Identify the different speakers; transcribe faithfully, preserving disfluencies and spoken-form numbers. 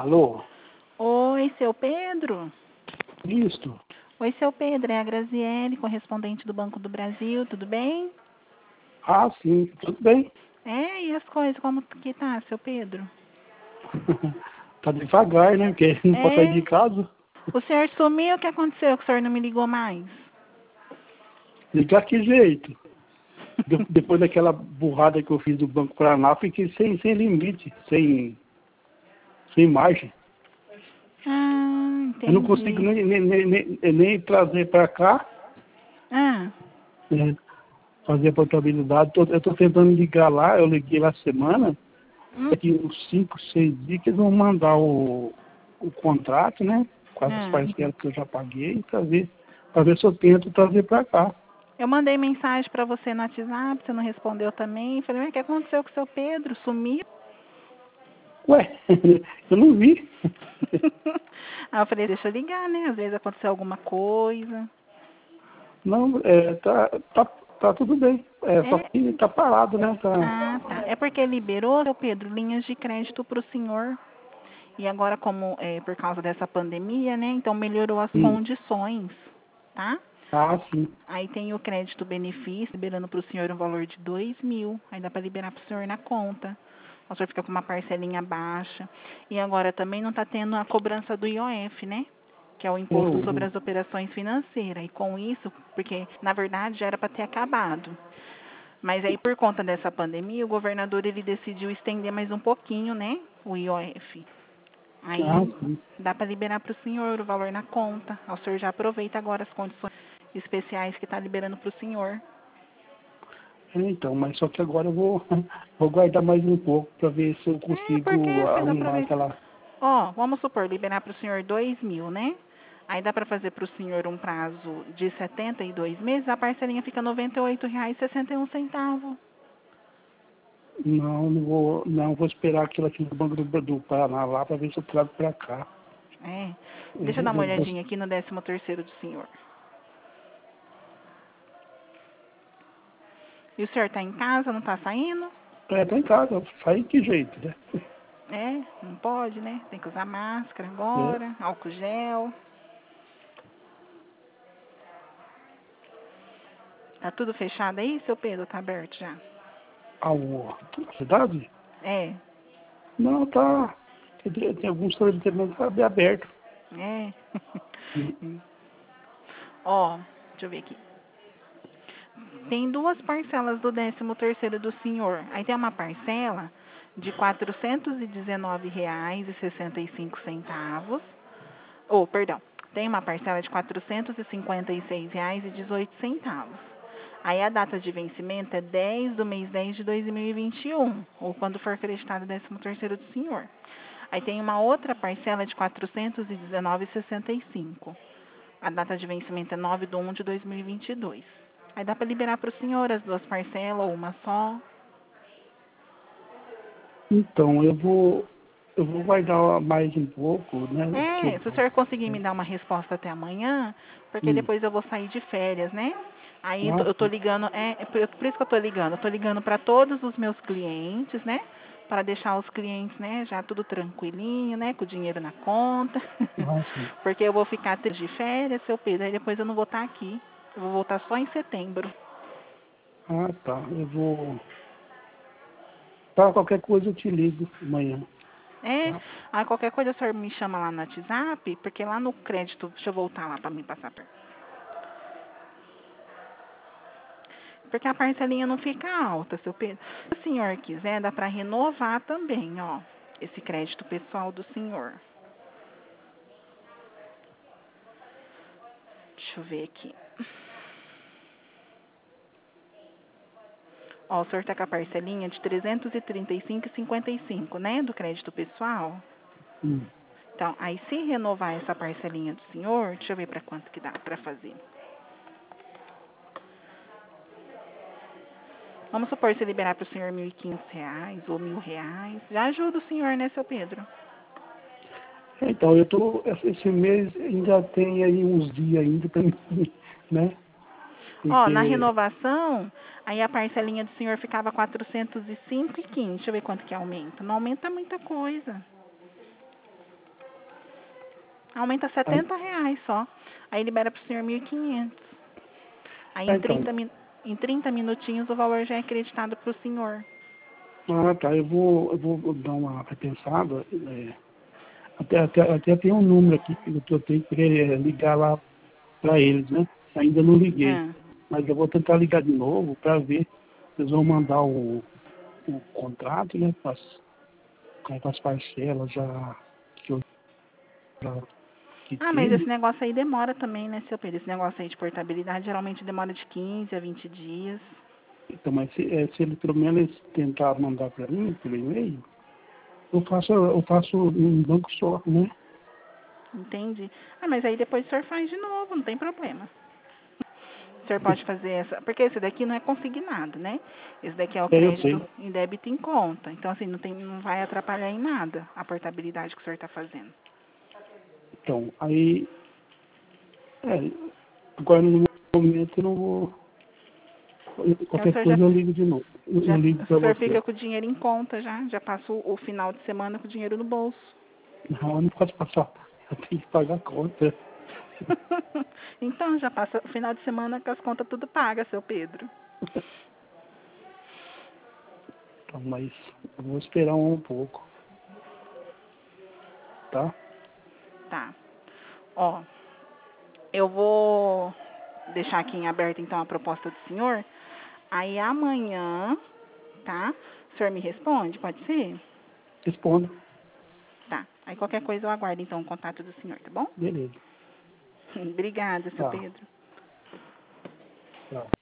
Speaker 1: Alô?
Speaker 2: Oi, seu Pedro?
Speaker 1: Isto?
Speaker 2: Oi, seu Pedro, é a Graziele, correspondente do Banco do Brasil, tudo bem?
Speaker 1: Ah, sim, tudo bem.
Speaker 2: É, e as coisas, como que tá, seu Pedro?
Speaker 1: Tá devagar, né? Porque não pode sair de
Speaker 2: É,
Speaker 1: casa.
Speaker 2: o senhor sumiu, o que aconteceu que o senhor não me ligou mais?
Speaker 1: Ligar que jeito? De- depois daquela burrada que eu fiz do Banco Paraná, fiquei sem, sem limite, sem, sem margem.
Speaker 2: Ah,
Speaker 1: Eu não consigo
Speaker 2: entendi.
Speaker 1: nem, nem, nem, nem- nem trazer para cá,
Speaker 2: Ah,
Speaker 1: né, fazer a portabilidade. Tô- eu estou tentando ligar lá, eu liguei lá semana,
Speaker 2: hum,
Speaker 1: daqui uns cinco, seis dias que eles vão mandar o, o contrato, né? Com as
Speaker 2: ah.
Speaker 1: parcelas que eu já paguei, para ver, para ver se eu tento trazer para cá.
Speaker 2: Eu mandei mensagem pra você no WhatsApp, você não respondeu também. Falei, mas o que aconteceu com o seu Pedro? Sumiu?
Speaker 1: Ué, eu não vi.
Speaker 2: Aí eu falei, deixa eu ligar, né? Às vezes aconteceu alguma coisa.
Speaker 1: Não, é, tá, tá, tá tudo bem. É, só
Speaker 2: É,
Speaker 1: que tá parado, né? Tá.
Speaker 2: ah, tá. É porque liberou, seu Pedro, linhas de crédito pro senhor. E agora, como é por causa dessa pandemia, né? Então melhorou as
Speaker 1: Hum.
Speaker 2: condições, tá?
Speaker 1: Ah, sim.
Speaker 2: Aí tem o crédito benefício, liberando para o senhor um valor de dois mil. Aí dá para liberar para o senhor na conta. O senhor fica com uma parcelinha baixa. E agora também não está tendo a cobrança do I O F, né? Que é o Imposto sobre
Speaker 1: Eu,
Speaker 2: as Operações Financeiras. E com isso, porque na verdade já era para ter acabado. Mas aí por conta dessa pandemia, o governador ele decidiu estender mais um pouquinho, né? O I O F.
Speaker 1: ah,
Speaker 2: Aí
Speaker 1: sim.
Speaker 2: dá para liberar para o senhor o valor na conta. O senhor já aproveita agora as condições especiais que está liberando para o senhor.
Speaker 1: É, então, mas só que agora eu vou, vou guardar mais um pouco para ver se eu
Speaker 2: É, porque
Speaker 1: consigo
Speaker 2: vocês
Speaker 1: arrumar
Speaker 2: aproveitam.
Speaker 1: aquela.
Speaker 2: Ó, vamos supor, liberar para o senhor dois mil, né? Aí dá para fazer para o senhor um prazo de setenta e dois meses, a parcelinha fica R$ noventa e oito reais e sessenta e um centavos.
Speaker 1: Não, não vou, não vou esperar aquilo aqui no Banco do, do Paraná lá para ver se eu trago para cá.
Speaker 2: É.
Speaker 1: Eu
Speaker 2: Deixa eu
Speaker 1: vou,
Speaker 2: dar uma
Speaker 1: vou, vou-
Speaker 2: olhadinha aqui no décimo terceiro do senhor. E o senhor está em casa, não está saindo?
Speaker 1: É, tá em casa, sai que jeito, né?
Speaker 2: É, não pode, né? Tem que usar máscara
Speaker 1: É.
Speaker 2: agora, álcool gel. Tá tudo fechado aí, seu Pedro? Tá aberto já?
Speaker 1: A, o- a cidade?
Speaker 2: É,
Speaker 1: Não, tá. Tem, tem alguns estabelecimentos que tá bem aberto.
Speaker 2: é.
Speaker 1: Hum.
Speaker 2: Ó, deixa eu ver aqui. Tem duas parcelas do décimo terceiro do senhor. Aí tem uma parcela de quatrocentos e dezenove reais e sessenta e cinco centavos. Ou, perdão, tem uma parcela de quatrocentos e cinquenta e seis reais e dezoito centavos. Aí a data de vencimento é dez do mês dez de dois mil e vinte e um, ou quando for acreditado o décimo terceiro do senhor. Aí tem uma outra parcela de quatrocentos e dezenove reais e sessenta e cinco. A data de vencimento é nove de um de dois mil e vinte e dois. Aí dá para liberar para o senhor as duas parcelas ou uma só.
Speaker 1: Então, eu vou, eu vou guardar mais um pouco, né? Que
Speaker 2: É, se o
Speaker 1: eu,
Speaker 2: senhor conseguir me dar uma resposta até amanhã, porque
Speaker 1: hum.
Speaker 2: depois eu vou sair de férias, né? Aí
Speaker 1: Ah,
Speaker 2: eu tô
Speaker 1: sim.
Speaker 2: ligando, é, é por por isso que eu tô ligando. Eu tô ligando para todos os meus clientes, né? Para deixar os clientes, né, já tudo tranquilinho, né, com o dinheiro na conta.
Speaker 1: Ah, sim.
Speaker 2: Porque eu vou ficar três de férias, seu Pedro, aí depois eu não vou estar aqui. Eu vou voltar só em setembro.
Speaker 1: Ah, tá. Eu vou. Tá, qualquer coisa eu te ligo amanhã.
Speaker 2: É,
Speaker 1: Tá?
Speaker 2: aí qualquer coisa o senhor me chama lá no WhatsApp, porque lá no crédito, deixa eu voltar lá para me passar per. Porque a parcelinha não fica alta, seu Pedro. Se o senhor quiser, dá para renovar também, ó, esse crédito pessoal do senhor. Deixa eu ver aqui. Ó, o senhor tá com a parcelinha de trezentos e trinta e cinco reais e cinquenta e cinco, né, do crédito pessoal.
Speaker 1: Hum.
Speaker 2: Então, aí se renovar essa parcelinha do senhor, deixa eu ver para quanto que dá para fazer. Vamos supor se liberar para o senhor mil e quinhentos reais ou mil reais. Já ajuda o senhor, né, seu Pedro?
Speaker 1: Então, eu tô. Esse mês ainda tem aí uns dias ainda para mim, né?
Speaker 2: Ó, na
Speaker 1: Porque.
Speaker 2: renovação, aí a parcelinha do senhor ficava quatrocentos e cinco e quinze. Deixa eu ver quanto que aumenta. Não aumenta muita coisa. Aumenta setenta reais só. Aí libera para o senhor mil e quinhentos. Aí
Speaker 1: Ah,
Speaker 2: em
Speaker 1: então.
Speaker 2: trinta, min- em trinta minutinhos o valor já é acreditado para o senhor.
Speaker 1: Ah, tá. Eu vou, eu vou dar uma repensada. É, até, até, até tem um número aqui que eu tenho que é, ligar lá para eles, né? Ainda não liguei.
Speaker 2: Ah.
Speaker 1: Mas eu vou tentar ligar de novo para ver se eles vão mandar o, o contrato, né? Com as, com as parcelas já que eu já, que
Speaker 2: Ah, mas esse
Speaker 1: tem.
Speaker 2: negócio aí demora também, né, seu Pedro? Esse negócio aí de portabilidade geralmente demora de quinze a vinte dias.
Speaker 1: Então, mas se, é, se eles pelo menos tentar mandar para mim pelo e-mail, eu faço, eu faço um banco só, né?
Speaker 2: Entende? Ah, mas aí depois o senhor faz de novo, não tem problema. O senhor pode fazer essa. Porque esse daqui não é consignado, né? Esse daqui é o
Speaker 1: É, eu
Speaker 2: crédito
Speaker 1: sei.
Speaker 2: em débito em conta. Então, assim, não, tem, não vai atrapalhar em nada a portabilidade que o senhor está fazendo.
Speaker 1: Então, aí, é, agora no momento eu não vou.
Speaker 2: Então, o
Speaker 1: Qualquer
Speaker 2: senhor já,
Speaker 1: coisa eu ligo de novo. Eu,
Speaker 2: já
Speaker 1: eu ligo para
Speaker 2: o senhor
Speaker 1: você.
Speaker 2: fica com o dinheiro em conta já. Já passa o, o final de semana com o dinheiro no bolso.
Speaker 1: Não, eu não posso passar. Eu tenho que pagar a conta.
Speaker 2: Então, já passa o final de semana com as contas tudo pagas, seu Pedro.
Speaker 1: Então, mas eu vou esperar um pouco, tá?
Speaker 2: Tá. Ó, eu vou deixar aqui em aberto, então, a proposta do senhor. Aí, amanhã, tá? O senhor me responde, pode ser?
Speaker 1: Respondo.
Speaker 2: Tá. Aí, qualquer coisa, eu aguardo, então, o contato do senhor, tá bom?
Speaker 1: Beleza.
Speaker 2: Obrigada, seu
Speaker 1: Tá,
Speaker 2: Pedro.
Speaker 1: tá.